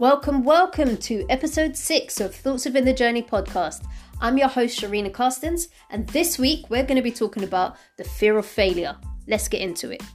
Welcome to episode 6 of Thoughts Within the Journey podcast. I'm your host, Sharina Carstens, and this week we're going to be talking about the fear of failure. Let's get into it.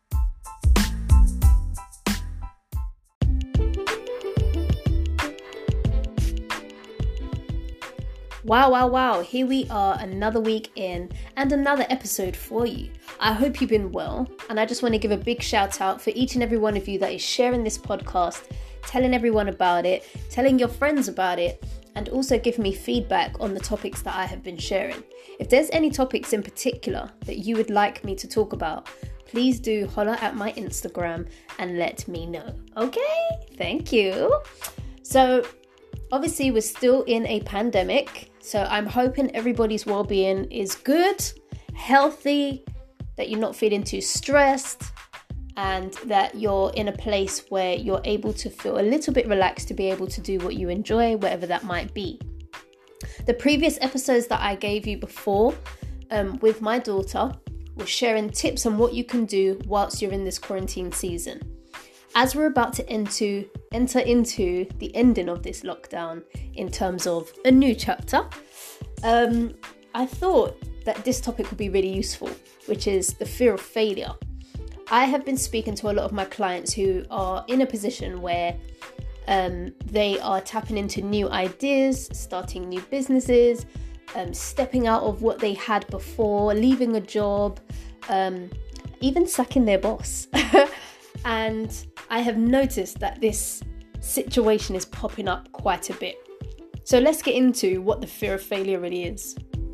Wow. Here we are, another week in and another episode for you. I hope you've been well, and I just want to give a big shout out for each and every one of you that is sharing this podcast, telling everyone about it, telling your friends about it, and also giving me feedback on the topics that I have been sharing. If there's any topics in particular that you would like me to talk about, please do holler at my Instagram and let me know. Okay, thank you. So obviously we're still in a pandemic, so I'm hoping everybody's well-being is good, healthy, that you're not feeling too stressed, and that you're in a place where you're able to feel a little bit relaxed to be able to do what you enjoy, whatever that might be. The previous episodes that I gave you before with my daughter was sharing tips on what you can do whilst you're in this quarantine season. As we're about to enter into the ending of this lockdown in terms of a new chapter, I thought that this topic would be really useful, which is the fear of failure. I have been speaking to a lot of my clients who are in a position where they are tapping into new ideas, starting new businesses, stepping out of what they had before, leaving a job, even sacking their boss. And I have noticed that this situation is popping up quite a bit. So let's get into what the fear of failure really is.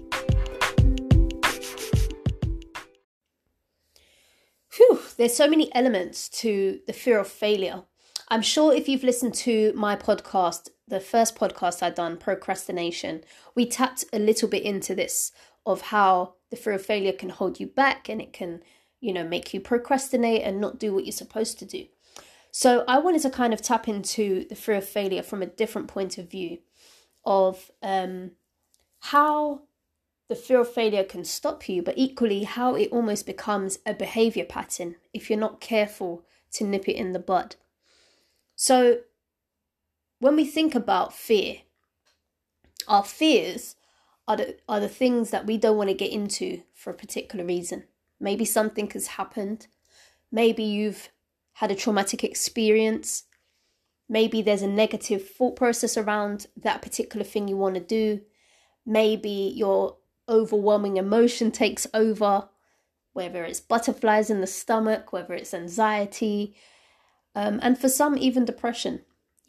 There's so many elements to the fear of failure. I'm sure if you've listened to my podcast, the first podcast I've done, Procrastination, we tapped a little bit into this of how the fear of failure can hold you back and it can, make you procrastinate and not do what you're supposed to do. So I wanted to kind of tap into the fear of failure from a different point of view of how the fear of failure can stop you, but equally how it almost becomes a behavior pattern if you're not careful to nip it in the bud. So when we think about fear, our fears are the things that we don't want to get into for a particular reason. Maybe something has happened. Maybe you've had a traumatic experience. Maybe there's a negative thought process around that particular thing you want to do. Maybe your overwhelming emotion takes over, whether it's butterflies in the stomach, whether it's anxiety, and for some even depression.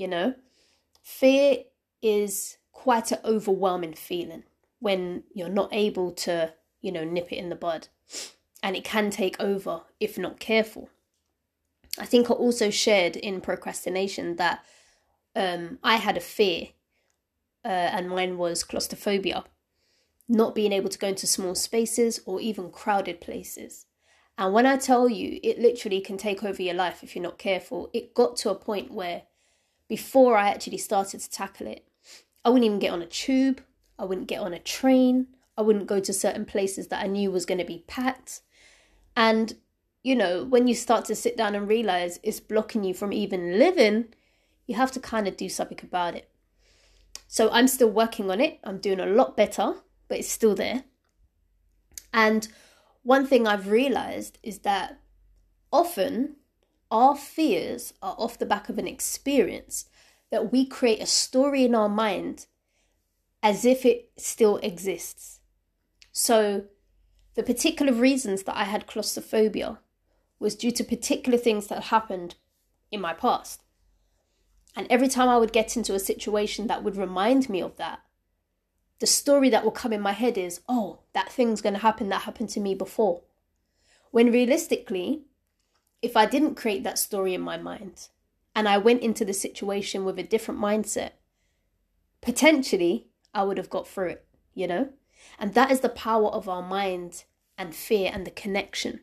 Fear is quite an overwhelming feeling when you're not able to nip it in the bud, and it can take over if not careful. I think I also shared in Procrastination that I had a fear, and mine was claustrophobia. Not being able to go into small spaces or even crowded places. And when I tell you, it literally can take over your life if you're not careful. It got to a point where before I actually started to tackle it, I wouldn't even get on a tube. I wouldn't get on a train. I wouldn't go to certain places that I knew was going to be packed. And, when you start to sit down and realize it's blocking you from even living, you have to kind of do something about it. So I'm still working on it. I'm doing a lot better, but it's still there. And one thing I've realized is that often our fears are off the back of an experience that we create a story in our mind as if it still exists. So the particular reasons that I had claustrophobia was due to particular things that happened in my past. And every time I would get into a situation that would remind me of that, the story that will come in my head is, oh, that thing's going to happen that happened to me before. When realistically, if I didn't create that story in my mind and I went into the situation with a different mindset, potentially I would have got through it, And that is the power of our mind and fear and the connection,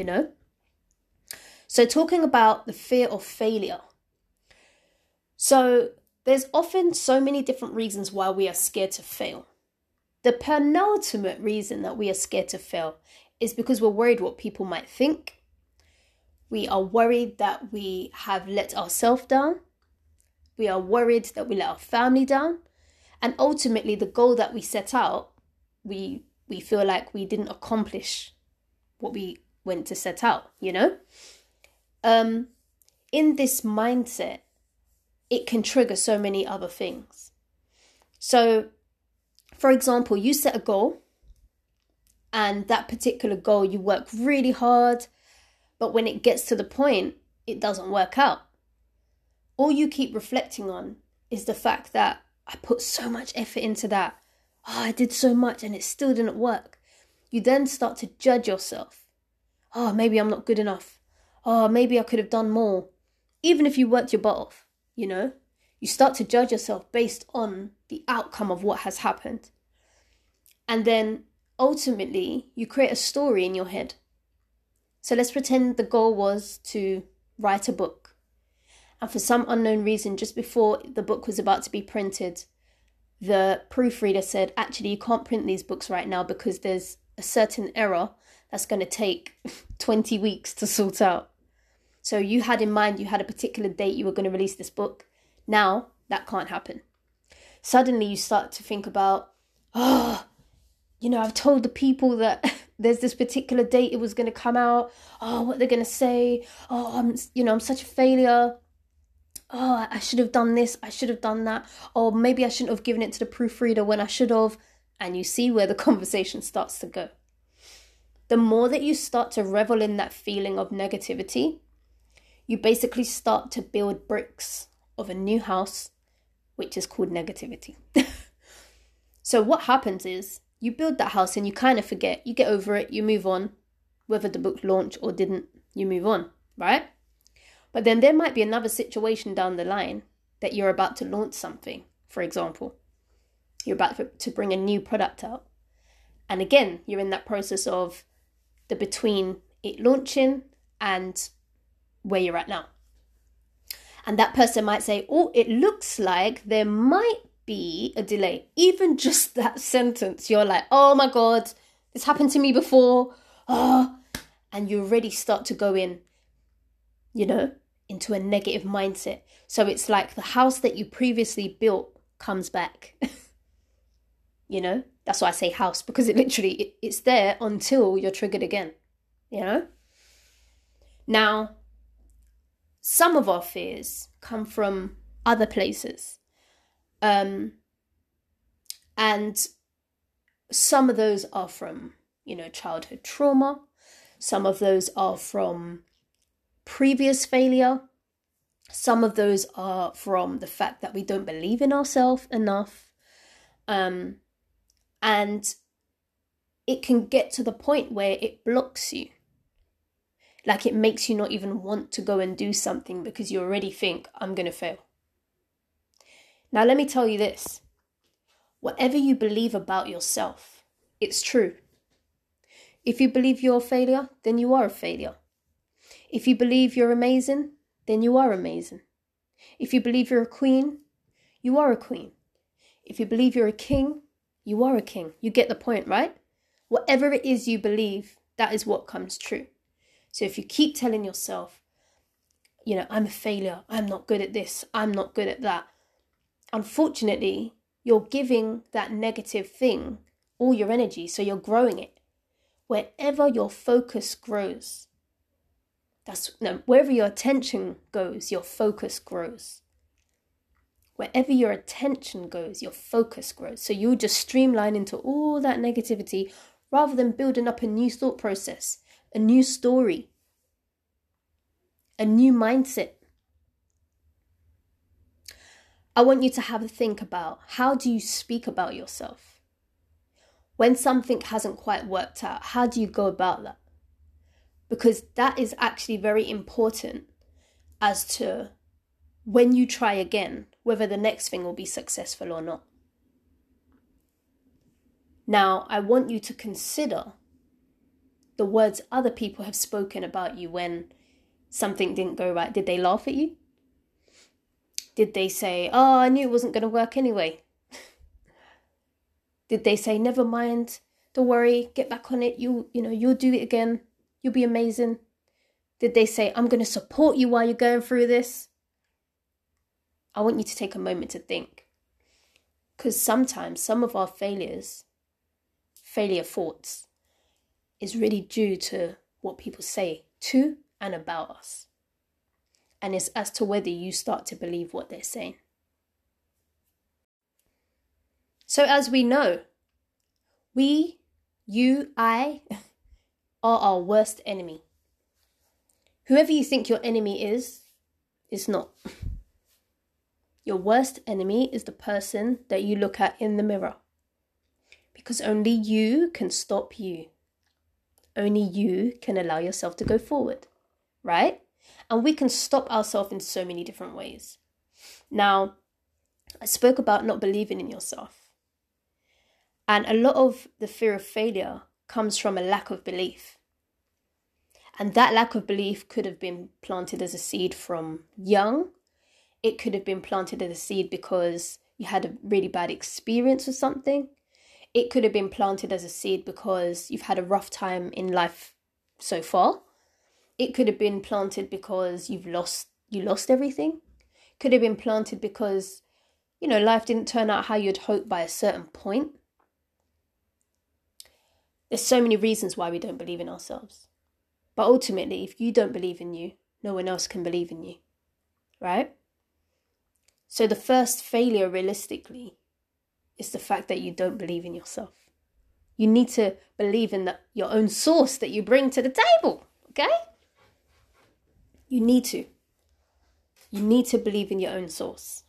So talking about the fear of failure. So there's often so many different reasons why we are scared to fail. The penultimate reason that we are scared to fail is because we're worried what people might think. We are worried that we have let ourselves down. We are worried that we let our family down. And ultimately, the goal that we set out, we feel like we didn't accomplish what we went to set out, you know? In this mindset, it can trigger so many other things. So, for example, you set a goal, and that particular goal, you work really hard, but when it gets to the point, it doesn't work out. All you keep reflecting on is the fact that I put so much effort into that. Oh, I did so much and it still didn't work. You then start to judge yourself. Oh, maybe I'm not good enough. Oh, maybe I could have done more. Even if you worked your butt off, you know, you start to judge yourself based on the outcome of what has happened. And then ultimately you create a story in your head. So let's pretend the goal was to write a book. And for some unknown reason, just before the book was about to be printed, the proofreader said, actually, you can't print these books right now because there's a certain error that's going to take 20 weeks to sort out. So you had in mind, you had a particular date you were going to release this book. Now that can't happen. Suddenly you start to think about, I've told the people that there's this particular date it was going to come out. Oh, what they're going to say. Oh, I'm such a failure. Oh, I should have done this. I should have done that. Or maybe I shouldn't have given it to the proofreader when I should have. And you see where the conversation starts to go. The more that you start to revel in that feeling of negativity, you basically start to build bricks of a new house, which is called negativity. So what happens is you build that house and you kind of forget. You get over it. You move on. Whether the book launched or didn't, you move on, right? But then there might be another situation down the line that you're about to launch something, for example. You're about to bring a new product out. And again, you're in that process of the between it launching and where you're at now. And that person might say, oh, it looks like there might be a delay. Even just that sentence, you're like, oh my God, this happened to me before. Oh, and you already start to go in, into a negative mindset. So it's like the house that you previously built comes back. That's why I say house, because it's there until you're triggered again, Now, some of our fears come from other places. And some of those are from, childhood trauma. Some of those are from previous failure. Some of those are from the fact that we don't believe in ourselves enough. And it can get to the point where it blocks you. Like it makes you not even want to go and do something because you already think, I'm going to fail. Now, let me tell you this. Whatever you believe about yourself, it's true. If you believe you're a failure, then you are a failure. If you believe you're amazing, then you are amazing. If you believe you're a queen, you are a queen. If you believe you're a king, you are a king. You get the point, right? Whatever it is you believe, that is what comes true. So if you keep telling yourself, I'm a failure, I'm not good at this, I'm not good at that, unfortunately, you're giving that negative thing all your energy, so you're growing it. Wherever your focus grows, wherever your attention goes, your focus grows. Wherever your attention goes, your focus grows. So you'll just streamline into all that negativity rather than building up a new thought process, a new story, a new mindset. I want you to have a think about, how do you speak about yourself? When something hasn't quite worked out, how do you go about that? Because that is actually very important as to when you try again, whether the next thing will be successful or not. Now, I want you to consider the words other people have spoken about you when something didn't go right. Did they laugh at you? Did they say, oh, I knew it wasn't going to work anyway? Did they say, never mind, don't worry, get back on it, you'll do it again, you'll be amazing? Did they say, I'm going to support you while you're going through this? I want you to take a moment to think. Because sometimes some of our failure thoughts, is really due to what people say to and about us. And it's as to whether you start to believe what they're saying. So as we know, I are our worst enemy. Whoever you think your enemy is not. Your worst enemy is the person that you look at in the mirror. Because only you can stop you. Only you can allow yourself to go forward, right? And we can stop ourselves in so many different ways. Now, I spoke about not believing in yourself. And a lot of the fear of failure comes from a lack of belief. And that lack of belief could have been planted as a seed from young. It could have been planted as a seed because you had a really bad experience with something. It could have been planted as a seed because you've had a rough time in life so far. It could have been planted because you lost everything. Could have been planted because, life didn't turn out how you'd hoped by a certain point. There's so many reasons why we don't believe in ourselves. But ultimately, if you don't believe in you, no one else can believe in you, right? So the first failure, realistically, is the fact that you don't believe in yourself. You need to believe in your own source that you bring to the table, okay? You need to. You need to believe in your own source.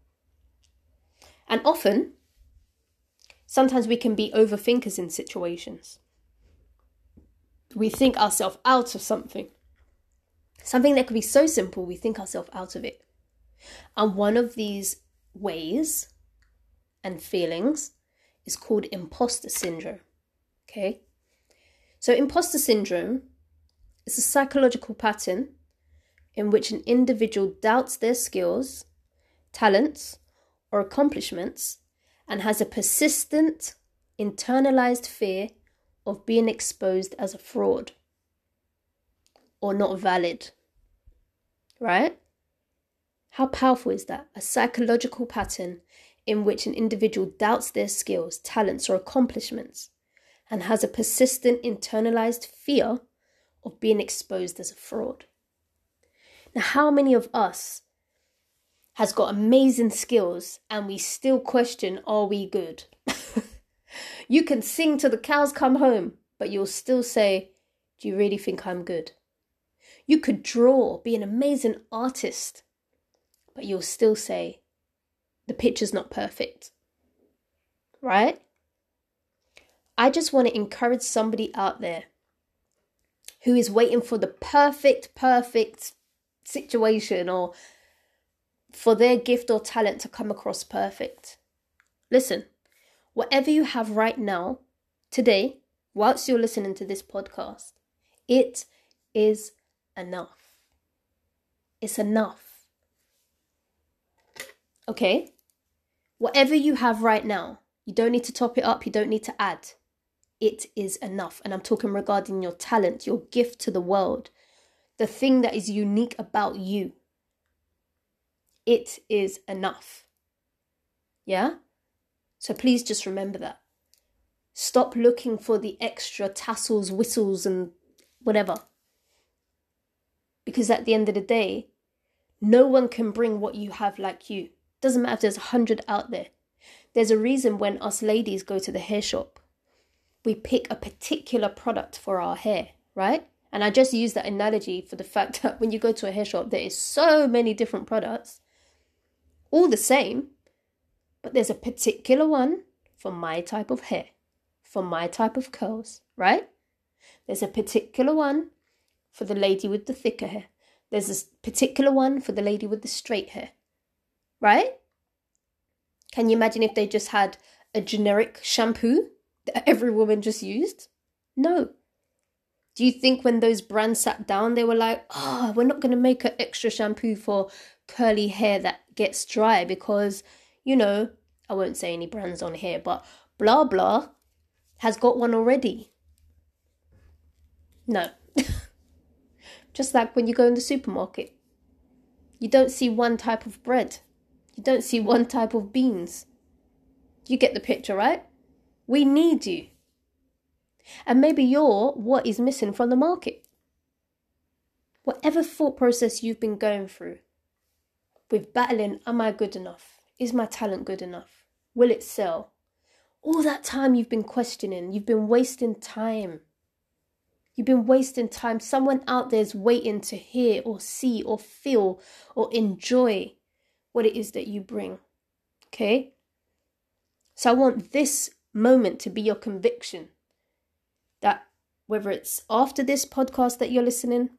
And often, sometimes we can be overthinkers in situations. We think ourselves out of something. Something that could be so simple, we think ourselves out of it. And one of these ways and feelings is called imposter syndrome. Okay? So imposter syndrome is a psychological pattern in which an individual doubts their skills, talents, or accomplishments and has a persistent, internalized fear of being exposed as a fraud or not valid. Right? How powerful is that? A psychological pattern in which an individual doubts their skills, talents, or accomplishments and has a persistent, internalized fear of being exposed as a fraud. Now, how many of us has got amazing skills and we still question, are we good? You can sing till the cows come home, but you'll still say, do you really think I'm good? You could draw, be an amazing artist, but you'll still say, the picture's not perfect. Right? I just want to encourage somebody out there who is waiting for the perfect situation or for their gift or talent to come across perfect. Listen, whatever you have right now, today, whilst you're listening to this podcast, it is enough. It's enough. Okay? Whatever you have right now, you don't need to top it up, you don't need to add. It is enough. And I'm talking regarding your talent, your gift to the world, the thing that is unique about you. It is enough. Yeah? So please just remember that. Stop looking for the extra tassels, whistles, and whatever. Because at the end of the day, no one can bring what you have like you. Doesn't matter if there's 100 out there. There's a reason when us ladies go to the hair shop, we pick a particular product for our hair, right? And I just use that analogy for the fact that when you go to a hair shop, there is so many different products, all the same, but there's a particular one for my type of hair, for my type of curls, right? There's a particular one for the lady with the thicker hair. There's a particular one for the lady with the straight hair, right? Can you imagine if they just had a generic shampoo that every woman just used? No. Do you think when those brands sat down, they were like, we're not going to make an extra shampoo for curly hair that gets dry because, I won't say any brands on here, but blah, blah has got one already. No. Just like when you go in the supermarket, you don't see one type of bread. You don't see one type of beans. You get the picture, right? We need you. And maybe you're what is missing from the market. Whatever thought process you've been going through with battling, am I good enough? Is my talent good enough? Will it sell? All that time you've been questioning, you've been wasting time. You've been wasting time. Someone out there is waiting to hear or see or feel or enjoy what it is that you bring. Okay? So I want this moment to be your conviction that whether it's after this podcast that you're listening,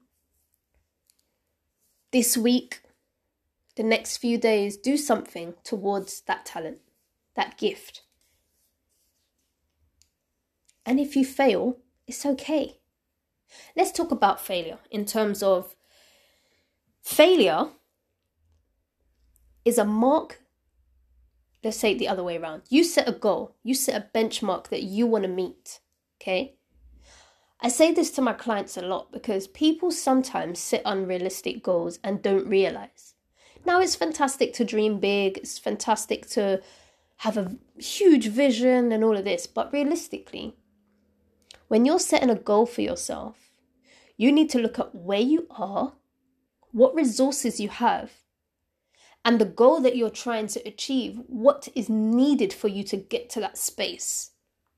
this week, the next few days, do something towards that talent, that gift. And if you fail, it's okay. Let's talk about failure in terms of failure is a mark. Let's say it the other way around. You set a goal. You set a benchmark that you want to meet. Okay? I say this to my clients a lot because people sometimes set unrealistic goals and don't realize. Now, it's fantastic to dream big. It's fantastic to have a huge vision and all of this. But realistically, when you're setting a goal for yourself, you need to look at where you are, what resources you have, and the goal that you're trying to achieve, what is needed for you to get to that space.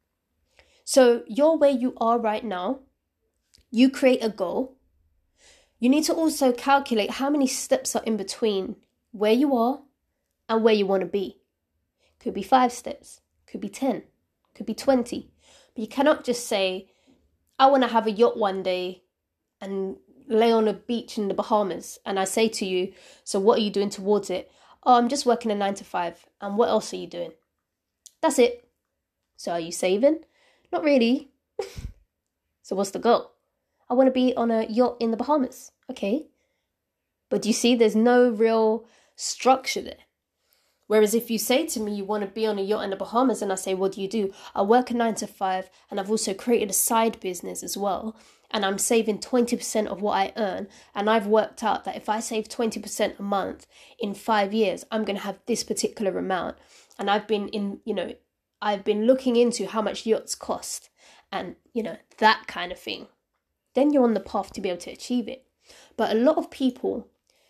So you're where you are right now. You create a goal. You need to also calculate how many steps are in between where you are and where you want to be. Could be 5 steps, could be 10, could be 20. But you cannot just say, I want to have a yacht one day and lay on a beach in the Bahamas. And I say to you, so what are you doing towards it? Oh, I'm just working a 9 to 5. And what else are you doing? That's it. So are you saving? Not really. So what's the goal? I want to be on a yacht in the Bahamas. Okay. But you see, there's no real structure there. Whereas if you say to me, you want to be on a yacht in the Bahamas, and I say, what do you do? I work a 9 to 5, and I've also created a side business as well. And I'm saving 20% of what I earn. And I've worked out that if I save 20% a month in 5 years, I'm going to have this particular amount. And I've been looking into how much yachts cost and, that kind of thing. Then you're on the path to be able to achieve it. But a lot of people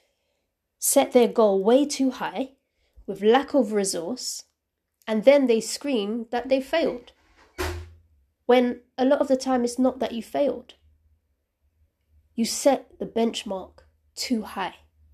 set their goal way too high with lack of resource, and then they scream that they failed. When a lot of the time it's not that you failed. You set the benchmark too high.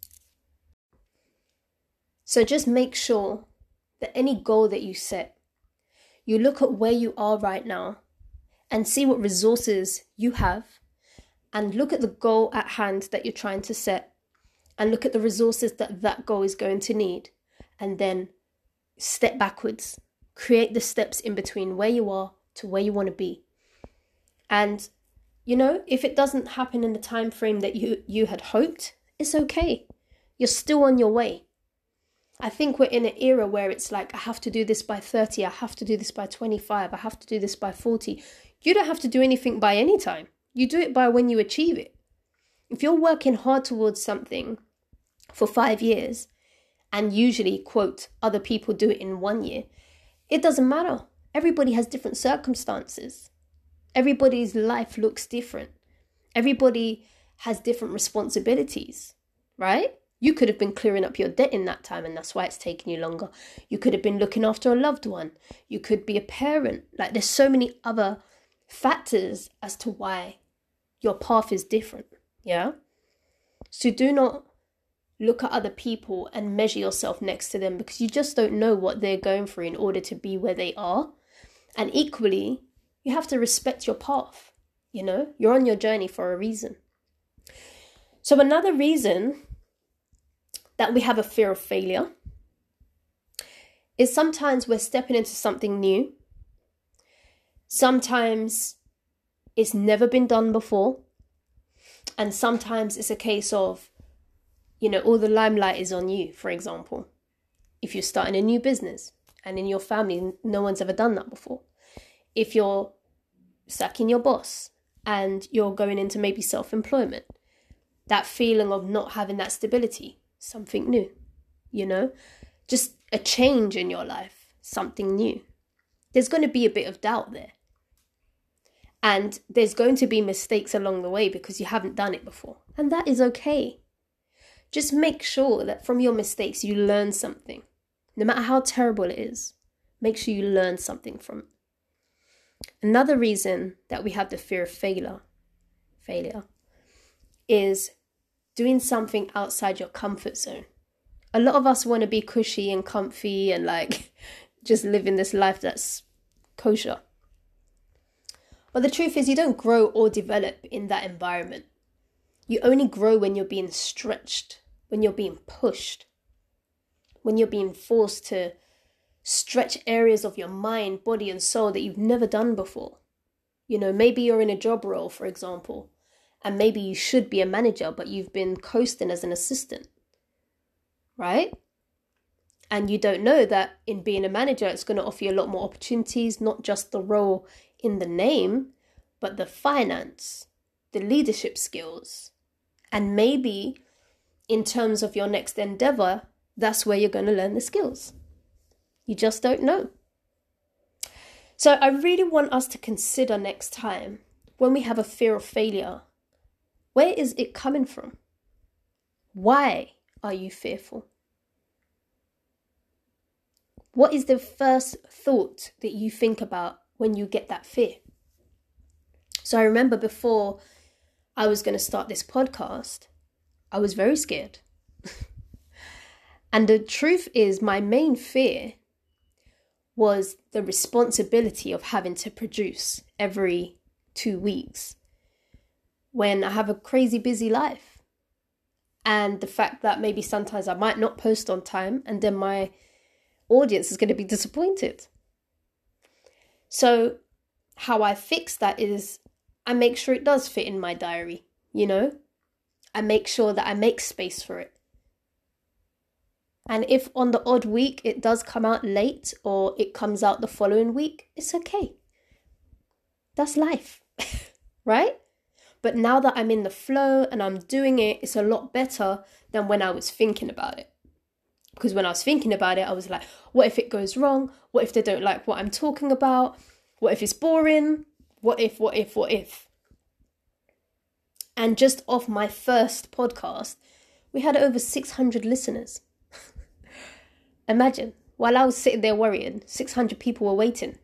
So just make sure that any goal that you set, you look at where you are right now and see what resources you have, and look at the goal at hand that you're trying to set, and look at the resources that that goal is going to need, and then step backwards. Create the steps in between where you are to where you want to be. And, if it doesn't happen in the time frame that you had hoped, it's okay. You're still on your way. I think we're in an era where it's like, I have to do this by 30, I have to do this by 25, I have to do this by 40. You don't have to do anything by any time. You do it by when you achieve it. If you're working hard towards something for 5 years, and usually, quote, other people do it in 1 year, it doesn't matter. Everybody has different circumstances. Everybody's life looks different. Everybody has different responsibilities, right? You could have been clearing up your debt in that time, and that's why it's taking you longer. You could have been looking after a loved one. You could be a parent. Like, there's so many other factors as to why your path is different, yeah? So do not look at other people and measure yourself next to them, because you just don't know what they're going through in order to be where they are. And equally, you have to respect your path. You're on your journey for a reason. So another reason that we have a fear of failure is sometimes we're stepping into something new. Sometimes it's never been done before. And sometimes it's a case of, all the limelight is on you, for example. If you're starting a new business and in your family, no one's ever done that before. If you're sacking your boss and you're going into maybe self-employment, that feeling of not having that stability, something new, just a change in your life, something new. There's going to be a bit of doubt there. And there's going to be mistakes along the way because you haven't done it before. And that is okay. Just make sure that from your mistakes you learn something. No matter how terrible it is, make sure you learn something from it. Another reason that we have the fear of failure is doing something outside your comfort zone. A lot of us want to be cushy and comfy and like just living this life that's kosher. But the truth is you don't grow or develop in that environment. You only grow when you're being stretched, when you're being pushed, when you're being forced to stretch areas of your mind, body and soul that you've never done before. You know, maybe you're in a job role, for example, and maybe you should be a manager, but you've been coasting as an assistant, right? And you don't know that in being a manager, it's going to offer you a lot more opportunities, not just the role in the name, but the finance, the leadership skills. And maybe in terms of your next endeavor, that's where you're going to learn the skills. You just don't know. So I really want us to consider next time when we have a fear of failure, where is it coming from? Why are you fearful? What is the first thought that you think about when you get that fear? So I remember before I was going to start this podcast, I was very scared. And the truth is, my main fear was the responsibility of having to produce every 2 weeks when I have a crazy busy life. And the fact that maybe sometimes I might not post on time and then my audience is going to be disappointed. So how I fix that is I make sure it does fit in my diary, you know? I make sure that I make space for it. And if on the odd week it does come out late or it comes out the following week, it's okay. That's life, right? But now that I'm in the flow and I'm doing it, it's a lot better than when I was thinking about it. Because when I was thinking about it, I was like, what if it goes wrong? What if they don't like what I'm talking about? What if it's boring? What if? And just off my first podcast, we had over 600 listeners. Imagine, while I was sitting there worrying, 600 people were waiting.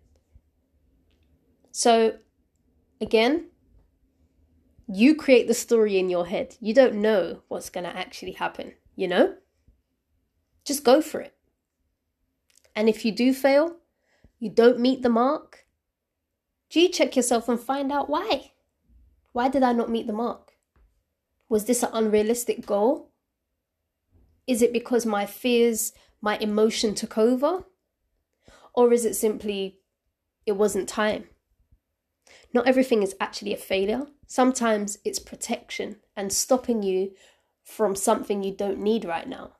So, again, you create the story in your head. You don't know what's going to actually happen, you know? Just go for it. And if you do fail, you don't meet the mark, check yourself and find out why. Why did I not meet the mark? Was this an unrealistic goal? Is it because my fears, my emotion took over? Or is it simply, it wasn't time? Not everything is actually a failure. Sometimes it's protection and stopping you from something you don't need right now.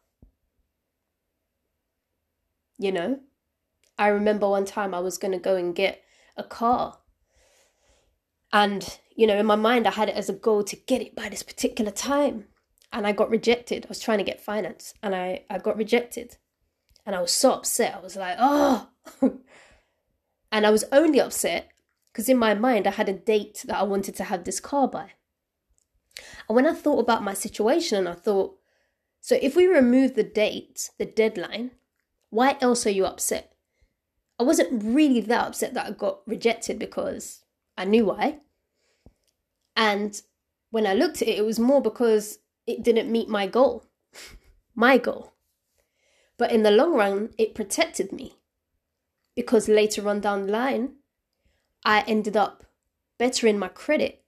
You know, I remember one time I was going to go and get a car. And, you know, in my mind, I had it as a goal to get it by this particular time. And I got rejected. I was trying to get finance and I got rejected. And I was so upset. I was like, oh. And I was only upset because in my mind, I had a date that I wanted to have this car by. And when I thought about my situation, I thought, so if we remove the date, the deadline, why else are you upset? I wasn't really that upset that I got rejected because I knew why. And when I looked at it, it was more because it didn't meet my goal. My goal. But in the long run, it protected me. Because later on down the line, I ended up bettering my credit.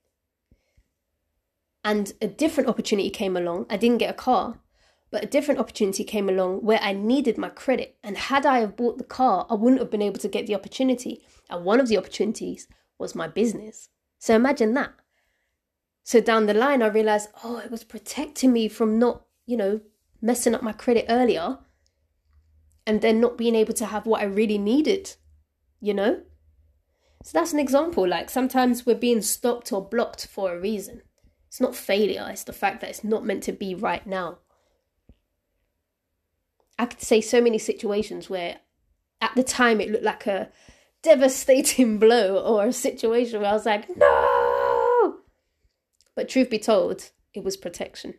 And a different opportunity came along. I didn't get a car. But a different opportunity came along where I needed my credit. And had I have bought the car, I wouldn't have been able to get the opportunity. And one of the opportunities was my business. So imagine that. So down the line, I realized, oh, it was protecting me from not, messing up my credit earlier. And then not being able to have what I really needed, So that's an example. Like sometimes we're being stopped or blocked for a reason. It's not failure. It's the fact that it's not meant to be right now. I could say so many situations where at the time it looked like a devastating blow, or a situation where I was like, no! But truth be told, it was protection.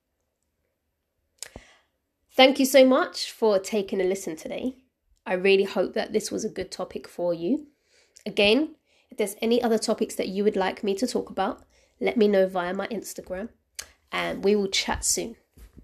Thank you so much for taking a listen today. I really hope that this was a good topic for you. Again, if there's any other topics that you would like me to talk about, let me know via my Instagram, and we will chat soon.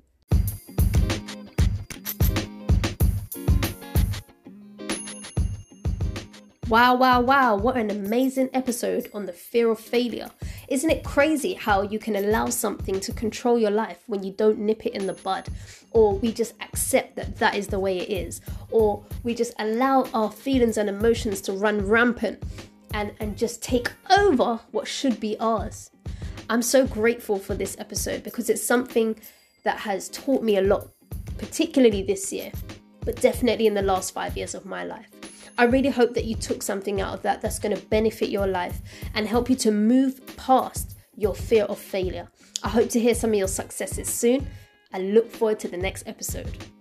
Wow, what an amazing episode on the fear of failure. Isn't it crazy how you can allow something to control your life when you don't nip it in the bud, or we just accept that that is the way it is, or we just allow our feelings and emotions to run rampant and just take over what should be ours. I'm so grateful for this episode because it's something that has taught me a lot, particularly this year, but definitely in the last 5 years of my life. I really hope that you took something out of that that's going to benefit your life and help you to move past your fear of failure. I hope to hear some of your successes soon. I look forward to the next episode.